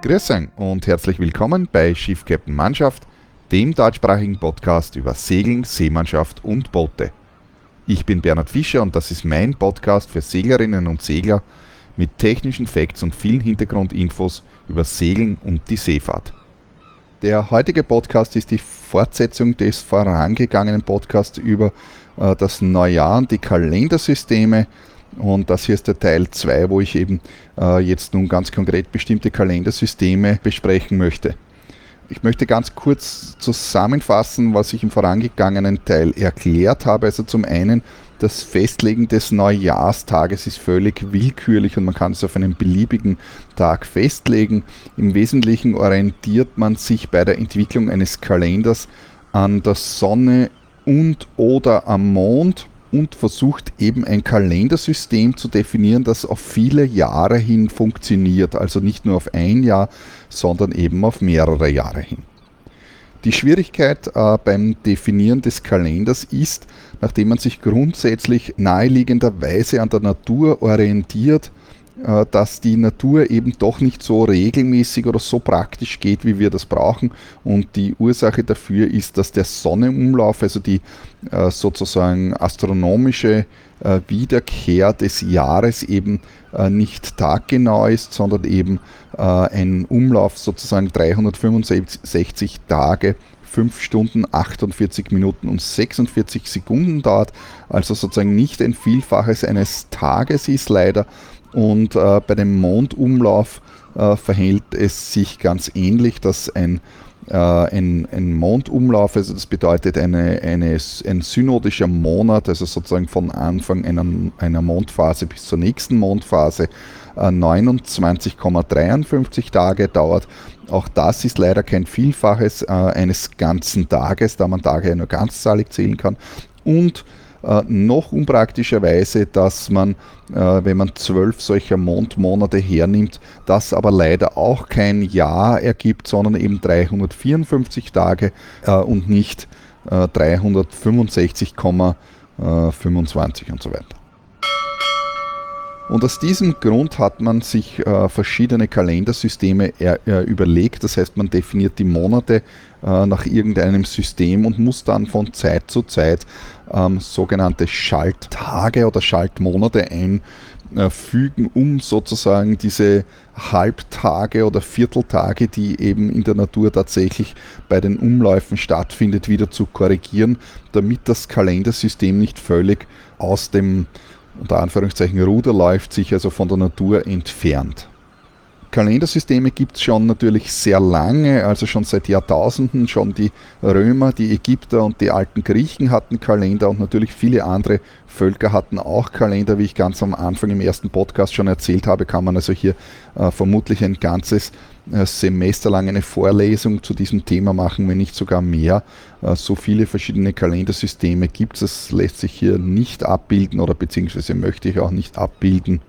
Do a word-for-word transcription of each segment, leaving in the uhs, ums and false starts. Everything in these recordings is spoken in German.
Grüß euch und herzlich willkommen bei Schiff Captain Mannschaft, dem deutschsprachigen Podcast über Segeln, Seemannschaft und Boote. Ich bin Bernhard Fischer und das ist mein Podcast für Seglerinnen und Segler mit technischen Facts und vielen Hintergrundinfos über Segeln und die Seefahrt. Der heutige Podcast ist die Fortsetzung des vorangegangenen Podcasts über äh, das Neujahr und die Kalendersysteme. Und das hier ist der Teil zwei, wo ich eben äh, jetzt nun ganz konkret bestimmte Kalendersysteme besprechen möchte. Ich möchte ganz kurz zusammenfassen, was ich im vorangegangenen Teil erklärt habe. Also zum einen, das Festlegen des Neujahrstages ist völlig willkürlich und man kann es auf einen beliebigen Tag festlegen. Im Wesentlichen orientiert man sich bei der Entwicklung eines Kalenders an der Sonne und oder am Mond und versucht eben ein Kalendersystem zu definieren, das auf viele Jahre hin funktioniert. Also nicht nur auf ein Jahr, sondern eben auf mehrere Jahre hin. Die Schwierigkeit äh, beim Definieren des Kalenders ist, nachdem man sich grundsätzlich naheliegenderweise an der Natur orientiert, äh, dass die Natur eben doch nicht so regelmäßig oder so praktisch geht, wie wir das brauchen. Und die Ursache dafür ist, dass der Sonnenumlauf, also die äh, sozusagen astronomische äh, Wiederkehr des Jahres eben äh, nicht taggenau ist, sondern eben äh, ein Umlauf sozusagen dreihundertfünfundsechzig Tage, fünf Stunden, achtundvierzig Minuten und sechsundvierzig Sekunden dauert, also sozusagen nicht ein Vielfaches eines Tages ist leider. Und äh, bei dem Mondumlauf äh, verhält es sich ganz ähnlich, dass ein, äh, ein, ein Mondumlauf, also das bedeutet eine, eine, ein synodischer Monat, also sozusagen von Anfang einer, einer Mondphase bis zur nächsten Mondphase, äh, neunundzwanzig Komma dreiundfünfzig Tage dauert. Auch das ist leider kein Vielfaches äh, eines ganzen Tages, da man Tage ja nur ganzzahlig zählen kann. Und Äh, noch unpraktischerweise, dass man, äh, wenn man zwölf solcher Mondmonate hernimmt, das aber leider auch kein Jahr ergibt, sondern eben dreihundertvierundfünfzig Tage äh, und nicht äh, dreihundertfünfundsechzig Komma fünfundzwanzig und so weiter. Und aus diesem Grund hat man sich äh, verschiedene Kalendersysteme er, äh, überlegt. Das heißt, man definiert die Monate äh, nach irgendeinem System und muss dann von Zeit zu Zeit ähm, sogenannte Schalttage oder Schaltmonate einfügen, um sozusagen diese Halbtage oder Vierteltage, die eben in der Natur tatsächlich bei den Umläufen stattfindet, wieder zu korrigieren, damit das Kalendersystem nicht völlig aus dem unter Anführungszeichen Ruder läuft, sich also von der Natur entfernt. Kalendersysteme gibt es schon natürlich sehr lange, also schon seit Jahrtausenden. Schon die Römer, die Ägypter und die alten Griechen hatten Kalender und natürlich viele andere Völker hatten auch Kalender. Wie ich ganz am Anfang im ersten Podcast schon erzählt habe, kann man also hier äh, vermutlich ein ganzes äh, Semester lang eine Vorlesung zu diesem Thema machen, wenn nicht sogar mehr. Äh, so viele verschiedene Kalendersysteme gibt es, das lässt sich hier nicht abbilden oder beziehungsweise möchte ich auch nicht abbilden.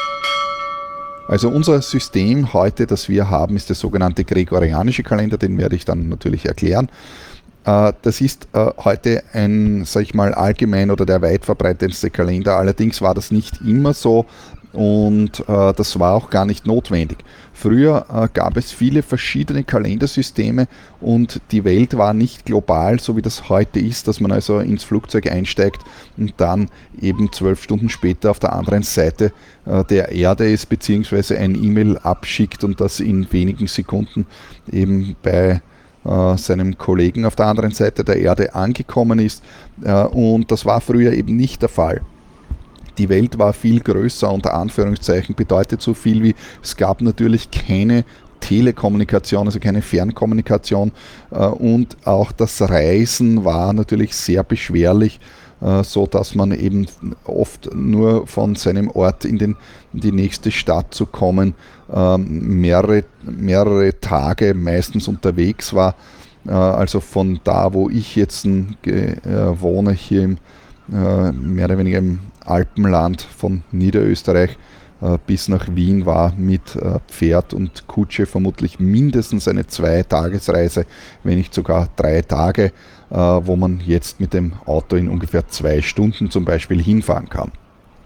Also unser System heute, das wir haben, ist der sogenannte gregorianische Kalender, den werde ich dann natürlich erklären. Das ist heute ein, sag ich mal, allgemein oder der weit verbreitetste Kalender. Allerdings war das nicht immer so und das war auch gar nicht notwendig. Früher gab es viele verschiedene Kalendersysteme und die Welt war nicht global, so wie das heute ist, dass man also ins Flugzeug einsteigt und dann eben zwölf Stunden später auf der anderen Seite der Erde ist, beziehungsweise ein E-Mail abschickt und das in wenigen Sekunden eben bei äh, seinem Kollegen auf der anderen Seite der Erde angekommen ist. Äh, und das war früher eben nicht der Fall. Die Welt war viel größer, unter Anführungszeichen, bedeutet so viel wie, es gab natürlich keine Telekommunikation, also keine Fernkommunikation äh, und auch das Reisen war natürlich sehr beschwerlich, äh, so dass man eben oft nur von seinem Ort in, den, in die nächste Stadt zu kommen, äh, mehrere, mehrere Tage meistens unterwegs war. Äh, also von da, wo ich jetzt äh, wohne, hier im, äh, mehr oder weniger im Alpenland von Niederösterreich äh, bis nach Wien war mit äh, Pferd und Kutsche vermutlich mindestens eine Zwei-Tagesreise, wenn nicht sogar drei Tage, äh, wo man jetzt mit dem Auto in ungefähr zwei Stunden zum Beispiel hinfahren kann.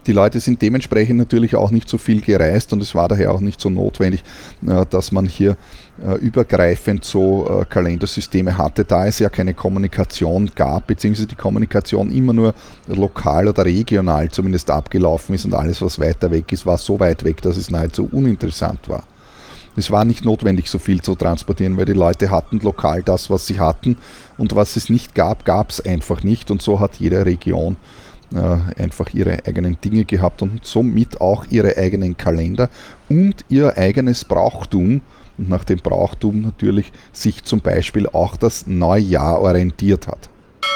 Die Leute sind dementsprechend natürlich auch nicht so viel gereist und es war daher auch nicht so notwendig, äh, dass man hier äh, übergreifend so äh, Kalendersysteme hatte, da es ja keine Kommunikation gab, beziehungsweise die Kommunikation immer nur lokal oder regional zumindest abgelaufen ist und alles, was weiter weg ist, war so weit weg, dass es nahezu uninteressant war. Es war nicht notwendig, so viel zu transportieren, weil die Leute hatten lokal das, was sie hatten, und was es nicht gab, gab es einfach nicht, und so hat jede Region äh, einfach ihre eigenen Dinge gehabt und somit auch ihre eigenen Kalender und ihr eigenes Brauchtum, und nach dem Brauchtum natürlich sich zum Beispiel auch das Neujahr orientiert hat.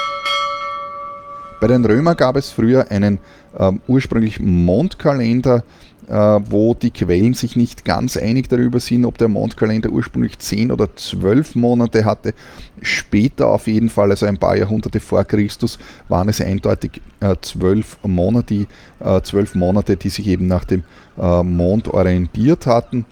Bei den Römern gab es früher einen ähm, ursprünglich Mondkalender, äh, wo die Quellen sich nicht ganz einig darüber sind, ob der Mondkalender ursprünglich zehn oder zwölf Monate hatte. Später auf jeden Fall, also ein paar Jahrhunderte vor Christus, waren es eindeutig äh, zwölf Monate, äh, zwölf Monate, die sich eben nach dem äh, Mond orientiert hatten.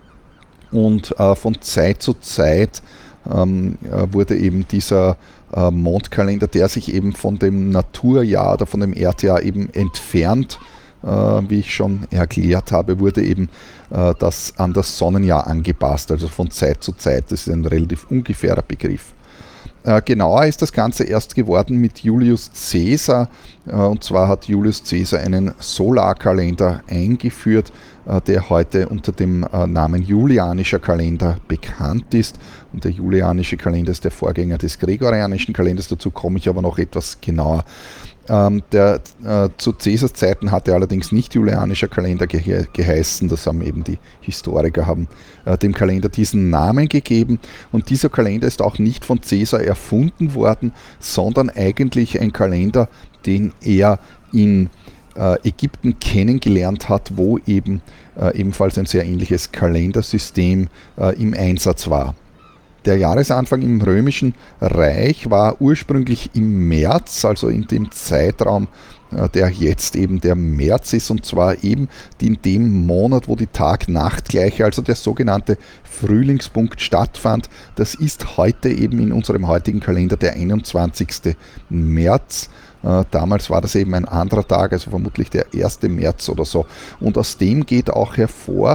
Und äh, von Zeit zu Zeit ähm, äh, wurde eben dieser äh, Mondkalender, der sich eben von dem Naturjahr oder von dem Erdjahr eben entfernt, äh, wie ich schon erklärt habe, wurde eben äh, das an das Sonnenjahr angepasst, also von Zeit zu Zeit. Das ist ein relativ ungefährer Begriff. Äh, genauer ist das Ganze erst geworden mit Julius Caesar, äh, und zwar hat Julius Caesar einen Solarkalender eingeführt, äh, der heute unter dem äh, Namen Julianischer Kalender bekannt ist. Und der Julianische Kalender ist der Vorgänger des Gregorianischen Kalenders, dazu komme ich aber noch etwas genauer. Ähm, der, äh, zu Caesars Zeiten hatte allerdings nicht Julianischer Kalender ge geheißen, das haben eben die Historiker haben äh, dem Kalender diesen Namen gegeben, und dieser Kalender ist auch nicht von Caesar erfunden worden, sondern eigentlich ein Kalender, den er in äh, Ägypten kennengelernt hat, wo eben äh, ebenfalls ein sehr ähnliches Kalendersystem äh, im Einsatz war. Der Jahresanfang im Römischen Reich war ursprünglich im März, also in dem Zeitraum, der jetzt eben der März ist, und zwar eben in dem Monat, wo die Tag-Nacht-Gleiche, also der sogenannte Frühlingspunkt stattfand. Das ist heute eben in unserem heutigen Kalender der einundzwanzigste März. Damals war das eben ein anderer Tag, also vermutlich der erste März oder so. Und aus dem geht auch hervor,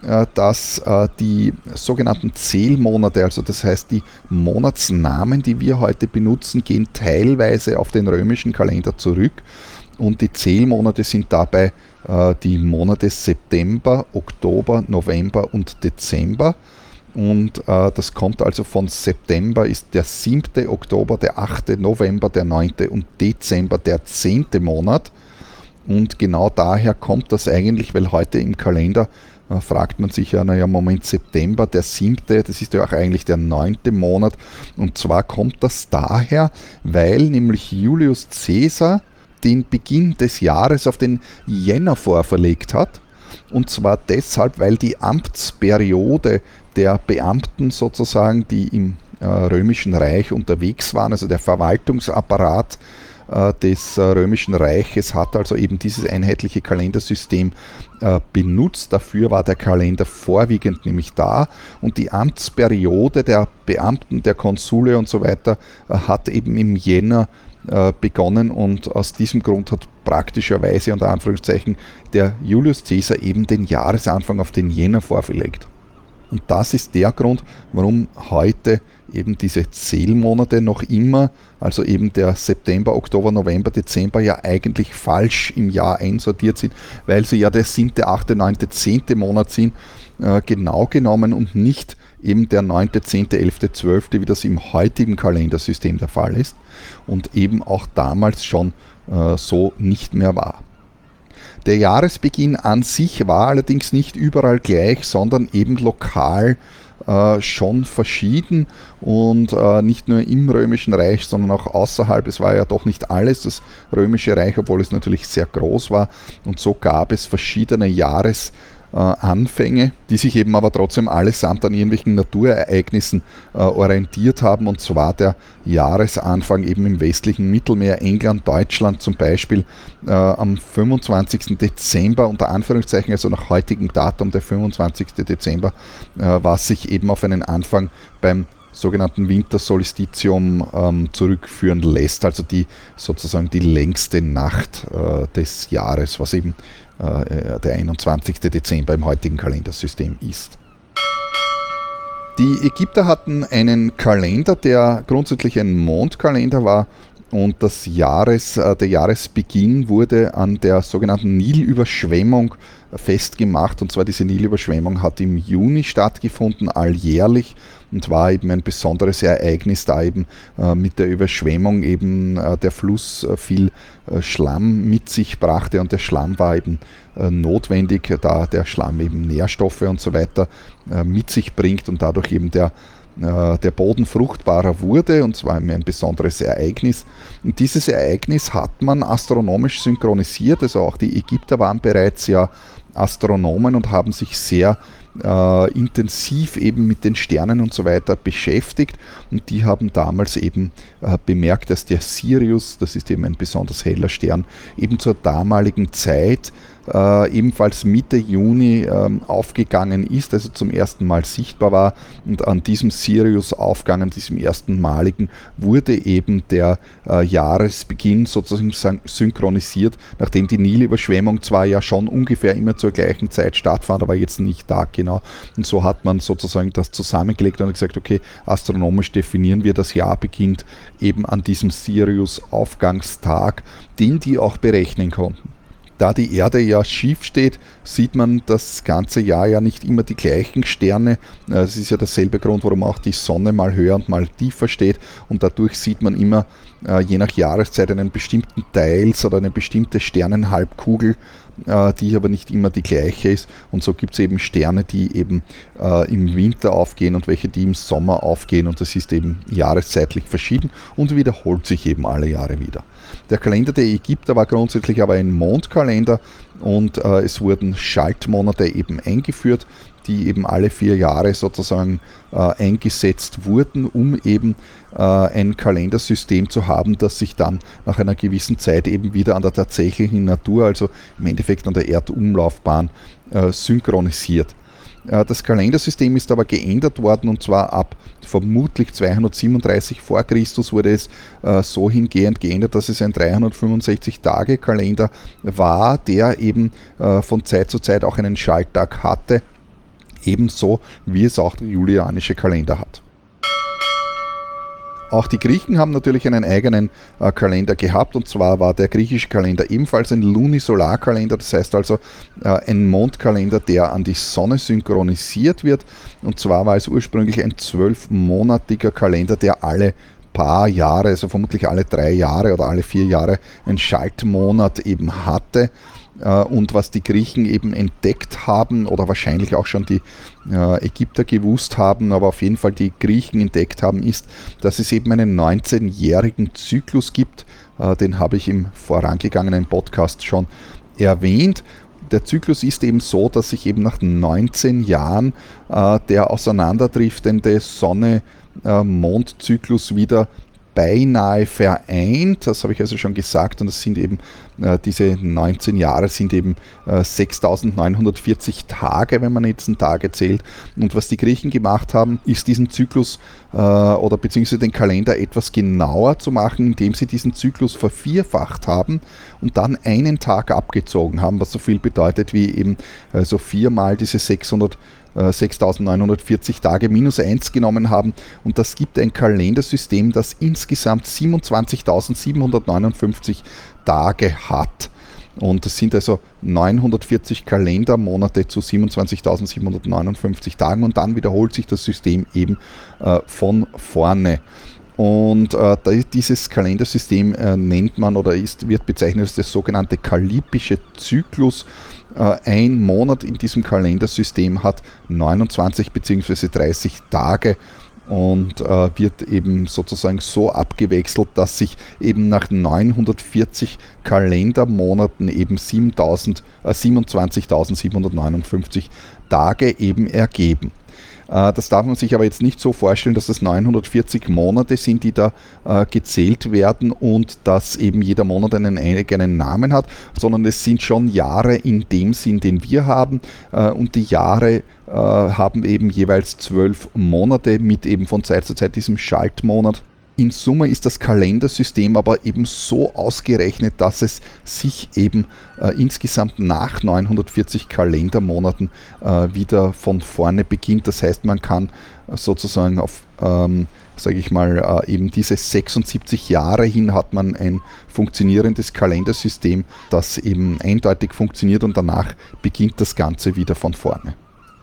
dass die sogenannten Zählmonate, also das heißt die Monatsnamen, die wir heute benutzen, gehen teilweise auf den römischen Kalender zurück, und die Zählmonate sind dabei die Monate September, Oktober, November und Dezember. Und das kommt also von September ist der siebte, Oktober der achte, November der neunte und Dezember der zehnte Monat. Und genau daher kommt das eigentlich, weil heute im Kalender äh, fragt man sich ja, naja, Moment, September, der siebte, das ist ja auch eigentlich der neunte Monat. Und zwar kommt das daher, weil nämlich Julius Caesar den Beginn des Jahres auf den Jänner vorverlegt hat. Und zwar deshalb, weil die Amtsperiode der Beamten sozusagen, die im äh, Römischen Reich unterwegs waren, also der Verwaltungsapparat des Römischen Reiches hat also eben dieses einheitliche Kalendersystem äh, benutzt. Dafür war der Kalender vorwiegend nämlich da, und die Amtsperiode der Beamten, der Konsule und so weiter äh, hat eben im Jänner äh, begonnen, und aus diesem Grund hat praktischerweise unter Anführungszeichen der Julius Caesar eben den Jahresanfang auf den Jänner vorverlegt. Und das ist der Grund, warum heute eben diese Zählmonate noch immer, also eben der September, Oktober, November, Dezember, ja eigentlich falsch im Jahr einsortiert sind, weil sie ja der siebte, achte, neunte, zehnte Monat sind, äh, genau genommen, und nicht eben der neunte, zehnte, elfte, zwölfte, wie das im heutigen Kalendersystem der Fall ist und eben auch damals schon äh, so nicht mehr war. Der Jahresbeginn an sich war allerdings nicht überall gleich, sondern eben lokal äh, schon verschieden, und äh, nicht nur im Römischen Reich, sondern auch außerhalb. Es war ja doch nicht alles das Römische Reich, obwohl es natürlich sehr groß war, und so gab es verschiedene Jahres Äh, Anfänge, die sich eben aber trotzdem allesamt an irgendwelchen Naturereignissen äh, orientiert haben, und zwar der Jahresanfang eben im westlichen Mittelmeer, England, Deutschland zum Beispiel, äh, am fünfundzwanzigsten Dezember, unter Anführungszeichen, also nach heutigem Datum, der fünfundzwanzigste Dezember, äh, was sich eben auf einen Anfang beim sogenannten Wintersolstitium ähm, zurückführen lässt, also die sozusagen die längste Nacht äh, des Jahres, was eben äh, der einundzwanzigste Dezember im heutigen Kalendersystem ist. Die Ägypter hatten einen Kalender, der grundsätzlich ein Mondkalender war, und das Jahres, der Jahresbeginn wurde an der sogenannten Nilüberschwemmung festgemacht. Und zwar diese Nilüberschwemmung hat im Juni stattgefunden, alljährlich, und war eben ein besonderes Ereignis, da eben äh, mit der Überschwemmung eben äh, der Fluss äh, viel äh, Schlamm mit sich brachte, und der Schlamm war eben äh, notwendig, da der Schlamm eben Nährstoffe und so weiter äh, mit sich bringt und dadurch eben der der Boden fruchtbarer wurde, und zwar ein besonderes Ereignis. Und dieses Ereignis hat man astronomisch synchronisiert, also auch die Ägypter waren bereits ja Astronomen und haben sich sehr äh, intensiv eben mit den Sternen und so weiter beschäftigt, und die haben damals eben äh, bemerkt, dass der Sirius, das ist eben ein besonders heller Stern, eben zur damaligen Zeit Äh, ebenfalls Mitte Juni ähm, aufgegangen ist, also zum ersten Mal sichtbar war, und an diesem Sirius-Aufgang, an diesem ersten maligen, wurde eben der äh, Jahresbeginn sozusagen synchronisiert, nachdem die Nilüberschwemmung zwar ja schon ungefähr immer zur gleichen Zeit stattfand, aber jetzt nicht taggenau, und so hat man sozusagen das zusammengelegt und gesagt, okay, astronomisch definieren wir, das Jahr beginnt eben an diesem Sirius-Aufgangstag, den die auch berechnen konnten. Da die Erde ja schief steht, sieht man das ganze Jahr ja nicht immer die gleichen Sterne. Es ist ja derselbe Grund, warum auch die Sonne mal höher und mal tiefer steht, und dadurch sieht man immer je nach Jahreszeit einen bestimmten Teils oder eine bestimmte Sternenhalbkugel, die aber nicht immer die gleiche ist, und so gibt es eben Sterne, die eben äh, im Winter aufgehen und welche, die im Sommer aufgehen, und das ist eben jahreszeitlich verschieden und wiederholt sich eben alle Jahre wieder. Der Kalender der Ägypter war grundsätzlich aber ein Mondkalender, und äh, es wurden Schaltmonate eben eingeführt, die eben alle vier Jahre sozusagen äh, eingesetzt wurden, um eben äh, ein Kalendersystem zu haben, das sich dann nach einer gewissen Zeit eben wieder an der tatsächlichen Natur, also im Endeffekt an der Erdumlaufbahn, äh, synchronisiert. Äh, das Kalendersystem ist aber geändert worden, und zwar ab vermutlich zweihundertsiebenunddreißig vor Christus wurde es äh, so hingehend geändert, dass es ein dreihundertfünfundsechzig-Tage-Kalender war, der eben äh, von Zeit zu Zeit auch einen Schalttag hatte, ebenso wie es auch der julianische Kalender hat. Auch die Griechen haben natürlich einen eigenen äh, Kalender gehabt, und zwar war der griechische Kalender ebenfalls ein Lunisolarkalender, das heißt also äh, ein Mondkalender, der an die Sonne synchronisiert wird, und zwar war es ursprünglich ein zwölfmonatiger Kalender, der alle paar Jahre, also vermutlich alle drei Jahre oder alle vier Jahre einen Schaltmonat eben hatte. Und was die Griechen eben entdeckt haben, oder wahrscheinlich auch schon die äh, Ägypter gewusst haben, aber auf jeden Fall die Griechen entdeckt haben, ist, dass es eben einen neunzehnjährigen Zyklus gibt. Äh, den habe ich im vorangegangenen Podcast schon erwähnt. Der Zyklus ist eben so, dass sich eben nach neunzehn Jahren äh, der auseinanderdriftende Sonne-Mond-Zyklus wieder beinahe vereint, das habe ich also schon gesagt, und das sind eben äh, diese neunzehn Jahre sind eben äh, sechstausendneunhundertvierzig Tage, wenn man jetzt einen Tage zählt. Und was die Griechen gemacht haben, ist diesen Zyklus äh, oder beziehungsweise den Kalender etwas genauer zu machen, indem sie diesen Zyklus vervierfacht haben und dann einen Tag abgezogen haben, was so viel bedeutet wie eben äh, so viermal diese sechshundert sechstausendneunhundertvierzig Tage minus eins genommen haben, und das gibt ein Kalendersystem, das insgesamt siebenundzwanzigtausendsiebenhundertneunundfünfzig Tage hat. Und das sind also neunhundertvierzig Kalendermonate zu siebenundzwanzigtausendsiebenhundertneunundfünfzig Tagen, und dann wiederholt sich das System eben äh, von vorne. Und äh, dieses Kalendersystem äh, nennt man oder ist, wird bezeichnet als der sogenannte kallipische Zyklus. Äh, ein Monat in diesem Kalendersystem hat neunundzwanzig bzw. dreißig Tage und äh, wird eben sozusagen so abgewechselt, dass sich eben nach neunhundertvierzig Kalendermonaten eben siebenundzwanzigtausendsiebenhundertneunundfünfzig Tage eben ergeben. Das darf man sich aber jetzt nicht so vorstellen, dass das neunhundertvierzig Monate sind, die da äh, gezählt werden, und dass eben jeder Monat einen eigenen Namen hat, sondern es sind schon Jahre in dem Sinn, den wir haben, äh, und die Jahre äh, haben eben jeweils zwölf Monate mit eben von Zeit zu Zeit diesem Schaltmonat. In Summe ist das Kalendersystem aber eben so ausgerechnet, dass es sich eben äh, insgesamt nach neunhundertvierzig Kalendermonaten äh, wieder von vorne beginnt. Das heißt, man kann sozusagen auf, ähm, sage ich mal, äh, eben diese sechsundsiebzig Jahre hin hat man ein funktionierendes Kalendersystem, das eben eindeutig funktioniert und danach beginnt das Ganze wieder von vorne.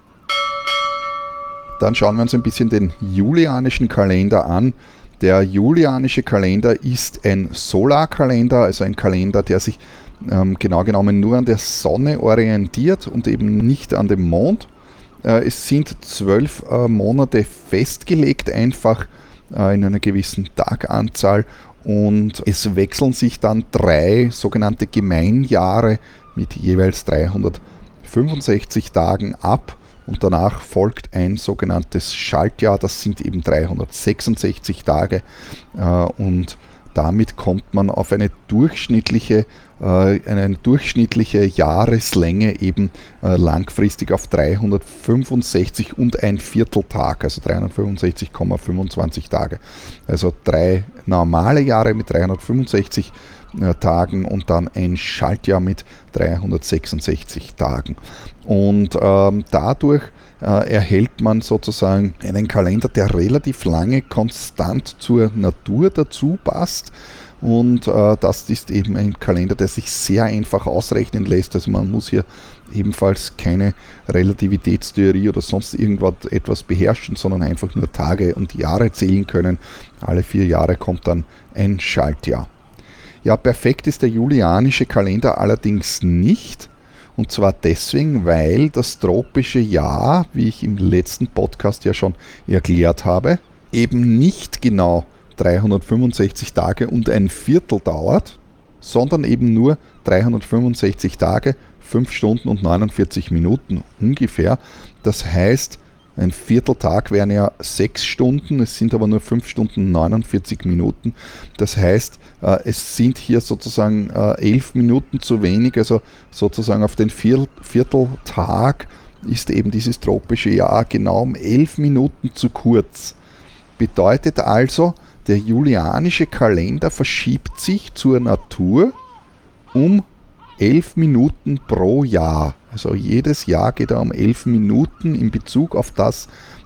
Dann schauen wir uns ein bisschen den julianischen Kalender an. Der julianische Kalender ist ein Solarkalender, also ein Kalender, der sich ähm, genau genommen nur an der Sonne orientiert und eben nicht an dem Mond. Äh, es sind zwölf äh, Monate festgelegt, einfach äh, in einer gewissen Taganzahl, und es wechseln sich dann drei sogenannte Gemeinjahre mit jeweils dreihundertfünfundsechzig Tagen ab. Und danach folgt ein sogenanntes Schaltjahr, das sind eben dreihundertsechsundsechzig Tage, äh, und damit kommt man auf eine durchschnittliche, äh, eine durchschnittliche Jahreslänge eben äh, langfristig auf dreihundertfünfundsechzig und ein Vierteltag, also dreihundertfünfundsechzig Komma fünfundzwanzig Tage. Also drei normale Jahre mit dreihundertfünfundsechzig äh, Tagen und dann ein Schaltjahr mit dreihundertsechsundsechzig Tagen. Und ähm, dadurch äh, erhält man sozusagen einen Kalender, der relativ lange konstant zur Natur dazu passt. Und äh, das ist eben ein Kalender, der sich sehr einfach ausrechnen lässt. Also man muss hier ebenfalls keine Relativitätstheorie oder sonst irgendwas etwas beherrschen, sondern einfach nur Tage und Jahre zählen können. Alle vier Jahre kommt dann ein Schaltjahr. Ja, perfekt ist der julianische Kalender allerdings nicht. Und zwar deswegen, weil das tropische Jahr, wie ich im letzten Podcast ja schon erklärt habe, eben nicht genau dreihundertfünfundsechzig Tage und ein Viertel dauert, sondern eben nur dreihundertfünfundsechzig Tage, fünf Stunden und neunundvierzig Minuten ungefähr. Das heißt, ein Vierteltag wären ja sechs Stunden, es sind aber nur fünf Stunden neunundvierzig Minuten. Das heißt, es sind hier sozusagen elf Minuten zu wenig, also sozusagen auf den Vierteltag ist eben dieses tropische Jahr genau um elf Minuten zu kurz. Bedeutet also, der julianische Kalender verschiebt sich zur Natur um elf Minuten pro Jahr. Also jedes Jahr geht er um elf Minuten in Bezug auf das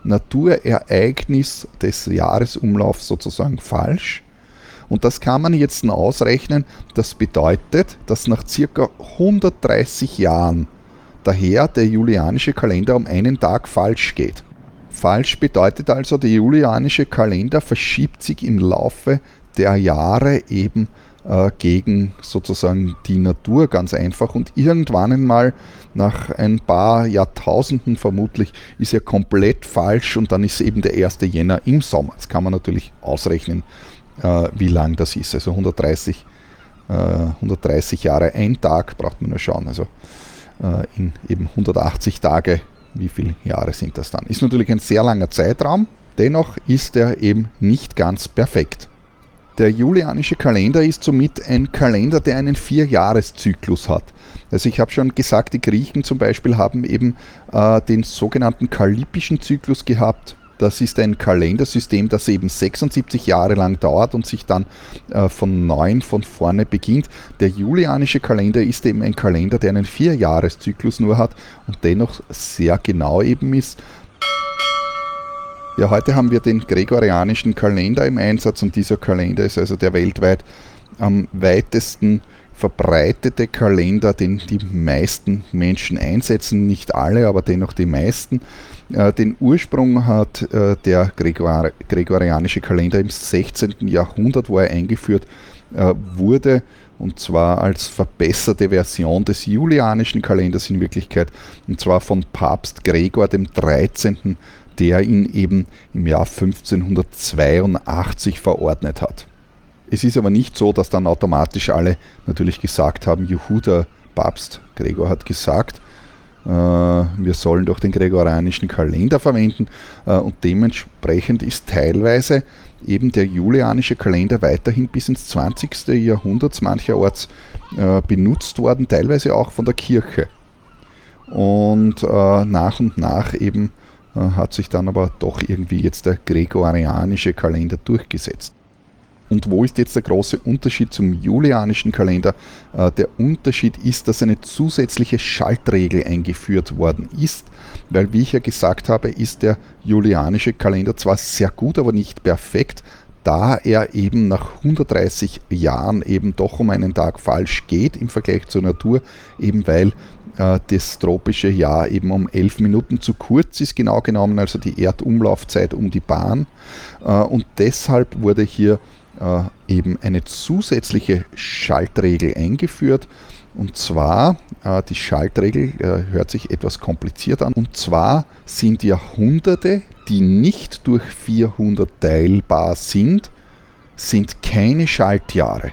Naturereignis des Jahresumlaufs sozusagen falsch. Und das kann man jetzt ausrechnen. Das bedeutet, dass nach circa hundertdreißig Jahren daher der julianische Kalender um einen Tag falsch geht. Falsch bedeutet also, der julianische Kalender verschiebt sich im Laufe der Jahre eben äh, gegen sozusagen die Natur ganz einfach, und irgendwann einmal nach ein paar Jahrtausenden vermutlich ist er komplett falsch und dann ist eben der erste Jänner im Sommer. Jetzt kann man natürlich ausrechnen, äh, wie lang das ist. Also hundertdreißig, äh, hundertdreißig Jahre, ein Tag braucht man nur schauen. Also äh, in eben hundertachtzig Tage, wie viele Jahre sind das dann? Ist natürlich ein sehr langer Zeitraum, dennoch ist er eben nicht ganz perfekt. Der julianische Kalender ist somit ein Kalender, der einen Vierjahreszyklus hat. Also ich habe schon gesagt, die Griechen zum Beispiel haben eben äh, den sogenannten kallipischen Zyklus gehabt. Das ist ein Kalendersystem, das eben sechsundsiebzig Jahre lang dauert und sich dann äh, von neuem von vorne beginnt. Der julianische Kalender ist eben ein Kalender, der einen Vierjahreszyklus nur hat und dennoch sehr genau eben ist. Ja, heute haben wir den gregorianischen Kalender im Einsatz, und dieser Kalender ist also der weltweit am weitesten verbreitete Kalender, den die meisten Menschen einsetzen, nicht alle, aber dennoch die meisten. Äh, den Ursprung hat äh, der Gregor- gregorianische Kalender im sechzehnten Jahrhundert, wo er eingeführt äh, wurde, und zwar als verbesserte Version des julianischen Kalenders in Wirklichkeit, und zwar von Papst Gregor dem dreizehnten, der ihn eben im Jahr fünfzehnhundertzweiundachtzig verordnet hat. Es ist aber nicht so, dass dann automatisch alle natürlich gesagt haben, juhu, der Papst Gregor hat gesagt, äh, wir sollen doch den gregorianischen Kalender verwenden, äh, und dementsprechend ist teilweise eben der julianische Kalender weiterhin bis ins zwanzigsten Jahrhundert mancherorts äh, benutzt worden, teilweise auch von der Kirche. Und äh, nach und nach eben hat sich dann aber doch irgendwie jetzt der gregorianische Kalender durchgesetzt. Und wo ist jetzt der große Unterschied zum julianischen Kalender? Äh, der Unterschied ist, dass eine zusätzliche Schaltregel eingeführt worden ist, weil, wie ich ja gesagt habe, ist der julianische Kalender zwar sehr gut, aber nicht perfekt, da er eben nach hundertdreißig Jahren eben doch um einen Tag falsch geht im Vergleich zur Natur, eben weil äh, das tropische Jahr eben um elf Minuten zu kurz ist, genau genommen, also die Erdumlaufzeit um die Bahn. Äh, und deshalb wurde hier äh, eben eine zusätzliche Schaltregel eingeführt. Und zwar, äh, die Schaltregel äh, hört sich etwas kompliziert an, und zwar sind Jahrhunderte, die nicht durch vierhundert teilbar sind, sind keine Schaltjahre.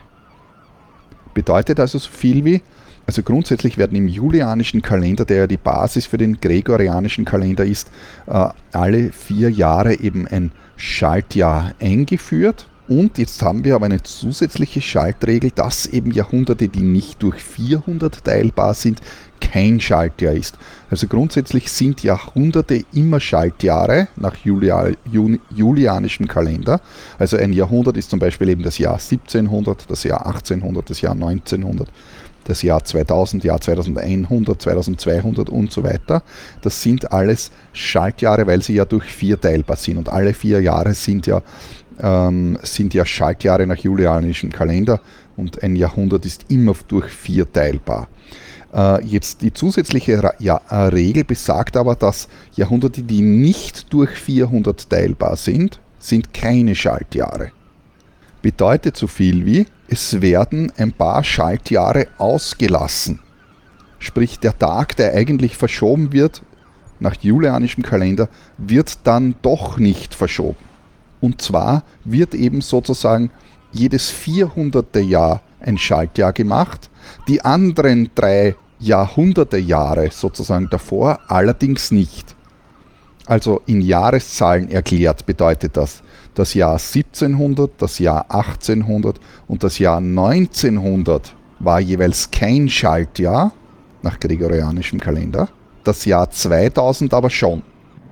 Bedeutet also so viel wie, also grundsätzlich werden im julianischen Kalender, der ja die Basis für den gregorianischen Kalender ist, äh, alle vier Jahre eben ein Schaltjahr eingeführt. Und jetzt haben wir aber eine zusätzliche Schaltregel, dass eben Jahrhunderte, die nicht durch vierhundert teilbar sind, kein Schaltjahr ist. Also grundsätzlich sind Jahrhunderte immer Schaltjahre nach Julia, Juni, julianischem Kalender. Also ein Jahrhundert ist zum Beispiel eben das Jahr siebzehnhundert, das Jahr achtzehnhundert, das Jahr neunzehnhundert, das Jahr zweitausend, Jahr zweitausendeinhundert, zweitausendzweihundert und so weiter. Das sind alles Schaltjahre, weil sie ja durch vier teilbar sind. Und alle vier Jahre sind ja Ähm, sind ja Schaltjahre nach julianischem Kalender, und ein Jahrhundert ist immer durch vier teilbar. Äh, jetzt die zusätzliche Ra- ja, äh, Regel besagt aber, dass Jahrhunderte, die nicht durch vierhundert teilbar sind, sind keine Schaltjahre. Bedeutet so viel wie, es werden ein paar Schaltjahre ausgelassen. Sprich, der Tag, der eigentlich verschoben wird nach julianischem Kalender, wird dann doch nicht verschoben. Und zwar wird eben sozusagen jedes vierhunderte Jahr ein Schaltjahr gemacht, die anderen drei Jahrhunderte-Jahre sozusagen davor allerdings nicht. Also in Jahreszahlen erklärt bedeutet das, das Jahr siebzehnhundert, das Jahr achtzehnhundert und das Jahr neunzehnhundert war jeweils kein Schaltjahr nach gregorianischem Kalender, das Jahr zweitausend aber schon.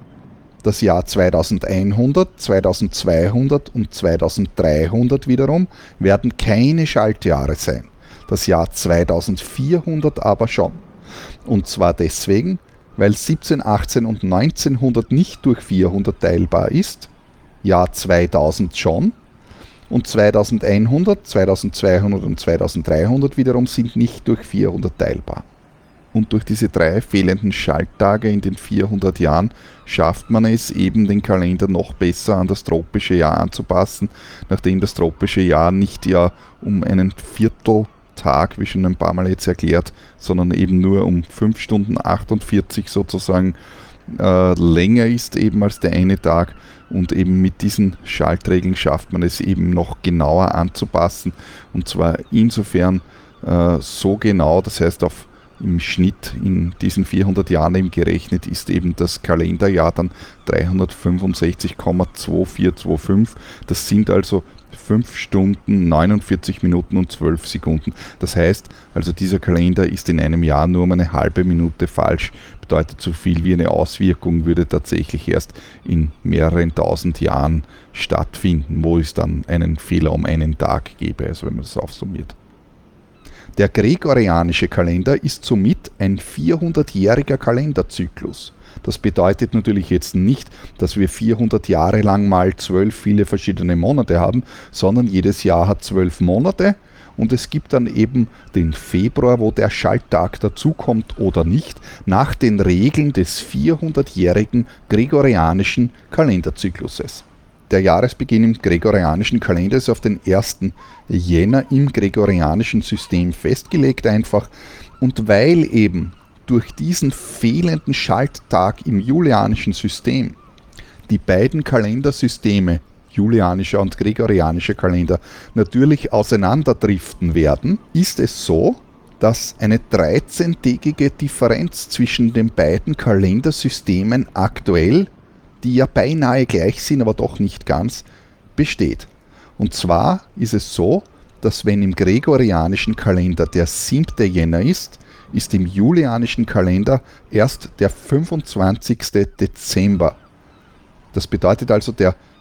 Das Jahr zweitausendeinhundert, zweitausendzweihundert und zweitausenddreihundert wiederum werden keine Schaltjahre sein. Das Jahr zweitausendvierhundert aber schon. Und zwar deswegen, weil siebzehn, achtzehn und neunzehnhundert nicht durch vierhundert teilbar ist, Jahr zweitausend schon, und zweitausendeinhundert, zweitausendzweihundert und zweitausenddreihundert wiederum sind nicht durch vierhundert teilbar. Und durch diese drei fehlenden Schalttage in den vierhundert Jahren schafft man es eben, den Kalender noch besser an das tropische Jahr anzupassen, nachdem das tropische Jahr nicht ja um einen Vierteltag, wie schon ein paar Mal jetzt erklärt, sondern eben nur um fünf Stunden achtundvierzig sozusagen äh, länger ist eben als der eine Tag. Und eben mit diesen Schaltregeln schafft man es eben noch genauer anzupassen. Und zwar insofern äh, so genau, das heißt auf im Schnitt in diesen vierhundert Jahren eben gerechnet ist eben das Kalenderjahr dann dreihundertfünfundsechzig Komma vierundzwanzig. Das sind also fünf Stunden, neunundvierzig Minuten und zwölf Sekunden. Das heißt, also dieser Kalender ist in einem Jahr nur um eine halbe Minute falsch. Bedeutet so viel wie eine Auswirkung würde tatsächlich erst in mehreren tausend Jahren stattfinden, wo es dann einen Fehler um einen Tag gäbe, also wenn man das aufsummiert. Der gregorianische Kalender ist somit ein vierhundertjähriger Kalenderzyklus. Das bedeutet natürlich jetzt nicht, dass wir vierhundert Jahre lang mal zwölf viele verschiedene Monate haben, sondern jedes Jahr hat zwölf Monate, und es gibt dann eben den Februar, wo der Schalttag dazukommt oder nicht, nach den Regeln des vierhundertjährigen gregorianischen Kalenderzykluses. Der Jahresbeginn im gregorianischen Kalender ist auf den ersten Jänner im gregorianischen System festgelegt einfach. Und weil eben durch diesen fehlenden Schalttag im julianischen System die beiden Kalendersysteme, julianischer und gregorianischer Kalender, natürlich auseinanderdriften werden, ist es so, dass eine dreizehntägige Differenz zwischen den beiden Kalendersystemen aktuell, die ja beinahe gleich sind, aber doch nicht ganz, besteht. Und zwar ist es so, dass wenn im gregorianischen Kalender der siebte Jänner ist, ist im julianischen Kalender erst der fünfundzwanzigste Dezember. Das bedeutet also, der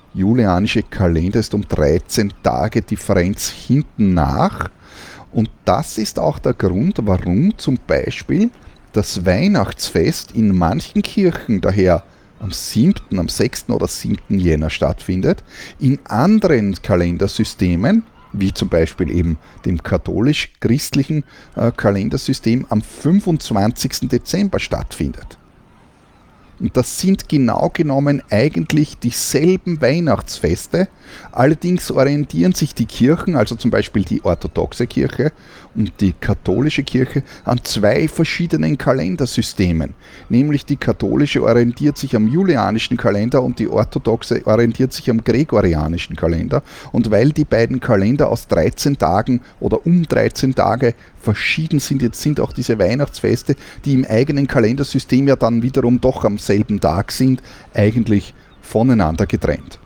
julianische Kalender ist um dreizehn Tage Differenz hinten nach. Und das ist auch der Grund, warum zum Beispiel das Weihnachtsfest in manchen Kirchen daher am siebten, am sechsten oder siebten Jänner stattfindet, in anderen Kalendersystemen, wie zum Beispiel eben dem katholisch-christlichen äh, Kalendersystem, am fünfundzwanzigsten Dezember stattfindet. Und das sind genau genommen eigentlich dieselben Weihnachtsfeste. Allerdings orientieren sich die Kirchen, also zum Beispiel die orthodoxe Kirche und die katholische Kirche, an zwei verschiedenen Kalendersystemen. Nämlich die katholische orientiert sich am julianischen Kalender und die orthodoxe orientiert sich am gregorianischen Kalender. Und weil die beiden Kalender aus dreizehn Tagen oder um dreizehn Tage verschieden sind, jetzt sind auch diese Weihnachtsfeste, die im eigenen Kalendersystem ja dann wiederum doch am selben Tag sind, eigentlich voneinander getrennt.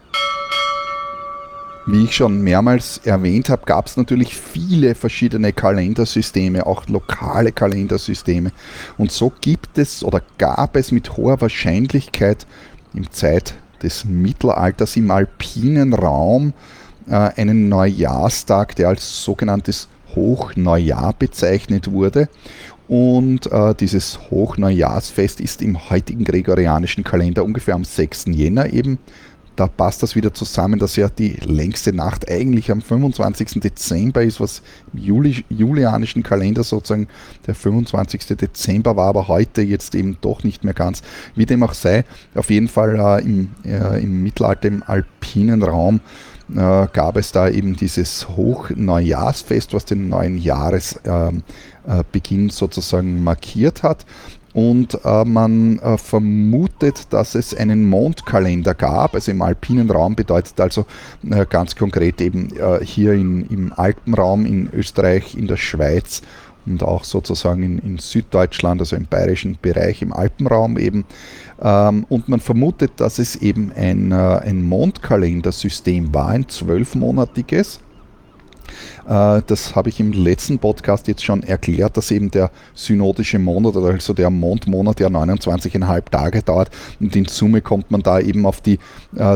Wie ich schon mehrmals erwähnt habe, gab es natürlich viele verschiedene Kalendersysteme, auch lokale Kalendersysteme. Und so gibt es oder gab es mit hoher Wahrscheinlichkeit im Zeit des Mittelalters im alpinen Raum äh, einen Neujahrstag, der als sogenanntes Hochneujahr bezeichnet wurde. Und äh, dieses Hochneujahrsfest ist im heutigen gregorianischen Kalender ungefähr am sechsten Jänner eben. Da passt das wieder zusammen, dass ja die längste Nacht eigentlich am fünfundzwanzigsten Dezember ist, was im Juli, julianischen Kalender sozusagen der fünfundzwanzigsten Dezember war, aber heute jetzt eben doch nicht mehr ganz. Wie dem auch sei, auf jeden Fall äh, im, äh, im Mittelalter im alpinen Raum äh, gab es da eben dieses Hochneujahrsfest, was den neuen Jahresbeginn äh, äh, sozusagen markiert hat. Und äh, man äh, vermutet, dass es einen Mondkalender gab. Also im alpinen Raum bedeutet also äh, ganz konkret eben äh, hier in, im Alpenraum in Österreich, in der Schweiz und auch sozusagen in, in Süddeutschland, also im bayerischen Bereich, im Alpenraum eben. Ähm, und man vermutet, dass es eben ein, äh, ein Mondkalendersystem war, ein zwölfmonatiges. Das habe ich im letzten Podcast jetzt schon erklärt, dass eben der synodische Monat, oder also der Mondmonat ja neunundzwanzig Komma fünf Tage dauert und in Summe kommt man da eben auf die äh,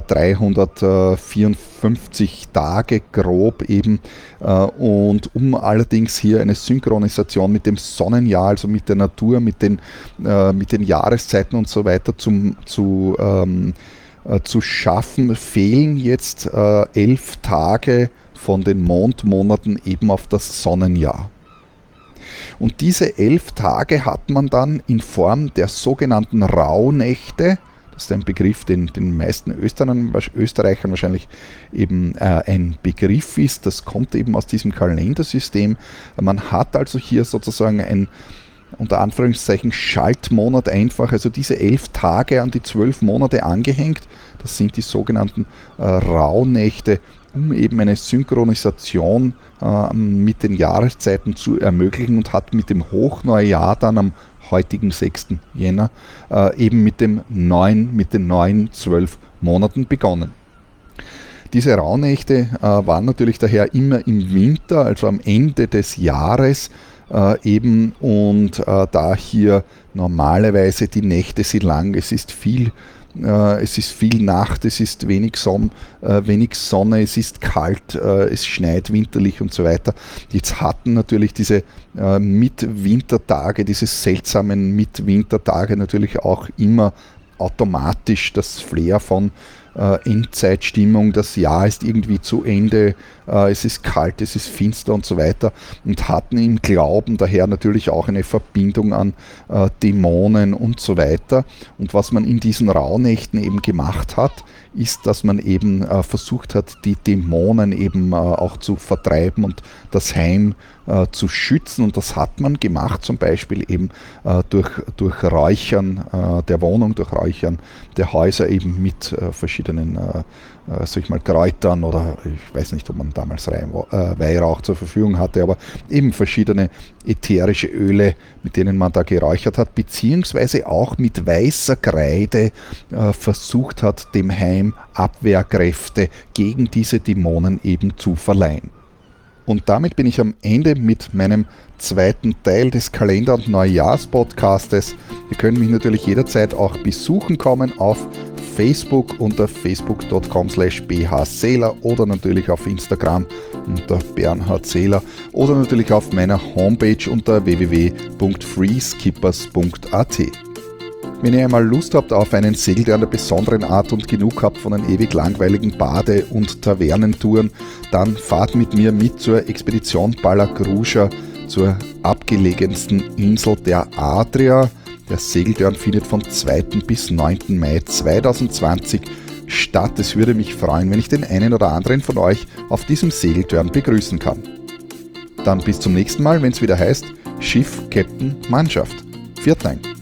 dreihundertvierundfünfzig Tage grob eben. Äh, und um allerdings hier eine Synchronisation mit dem Sonnenjahr, also mit der Natur, mit den, äh, mit den Jahreszeiten und so weiter zum, zu, ähm, äh, zu schaffen, fehlen jetzt äh, elf Tage von den Mondmonaten eben auf das Sonnenjahr. Und diese elf Tage hat man dann in Form der sogenannten Rauhnächte, das ist ein Begriff, den den meisten Österreichern wahrscheinlich eben äh, ein Begriff ist, das kommt eben aus diesem Kalendersystem. Man hat also hier sozusagen ein unter Anführungszeichen Schaltmonat einfach, also diese elf Tage an die zwölf Monate angehängt, das sind die sogenannten äh, Rauhnächte, um eben eine Synchronisation äh, mit den Jahreszeiten zu ermöglichen und hat mit dem Hochneujahr dann am heutigen sechsten Jänner äh, eben mit dem neuen, mit den neuen zwölf Monaten begonnen. Diese Rauhnächte äh, waren natürlich daher immer im Winter, also am Ende des Jahres äh, eben, und äh, da hier normalerweise die Nächte sind lang, es ist viel Es ist viel Nacht, es ist wenig Sonne, äh, wenig Sonne, es ist kalt, äh, es schneit winterlich und so weiter. Jetzt hatten natürlich diese äh, Mitwintertage, diese seltsamen Mitwintertage natürlich auch immer automatisch das Flair von äh, Endzeitstimmung, das Jahr ist irgendwie zu Ende, äh, es ist kalt, es ist finster und so weiter, und hatten im Glauben daher natürlich auch eine Verbindung an äh, Dämonen und so weiter. Und was man in diesen Rauhnächten eben gemacht hat, ist, dass man eben äh, versucht hat, die Dämonen eben äh, auch zu vertreiben und das Heim äh, zu schützen. Und das hat man gemacht, zum Beispiel eben äh, durch, durch Räuchern äh, der Wohnung, durch Räuchern der Häuser eben mit äh, verschiedenen äh, äh, sag ich mal, Kräutern, oder ich weiß nicht, ob man damals Rein, äh, Weihrauch zur Verfügung hatte, aber eben verschiedene ätherische Öle, mit denen man da geräuchert hat, beziehungsweise auch mit weißer Kreide äh, versucht hat, dem Heim Abwehrkräfte gegen diese Dämonen eben zu verleihen. Und damit bin ich am Ende mit meinem zweiten Teil des Kalender- und Neujahrs-Podcastes. Ihr könnt mich natürlich jederzeit auch besuchen kommen auf Facebook unter facebook punkt com slash b h seeler oder natürlich auf Instagram unter Bernhard Seeler oder natürlich auf meiner Homepage unter w w w punkt freeskippers punkt a t. Wenn ihr einmal Lust habt auf einen Segel der einer besonderen Art und genug habt von den ewig langweiligen Bade- und Tavernentouren, dann fahrt mit mir mit zur Expedition Palagruja, zur abgelegensten Insel der Adria. Der Segeltörn findet von zweiten bis neunten Mai zweitausendzwanzig statt. Es würde mich freuen, wenn ich den einen oder anderen von euch auf diesem Segeltörn begrüßen kann. Dann bis zum nächsten Mal, wenn es wieder heißt Schiff, Captain, Mannschaft. Viert Dank.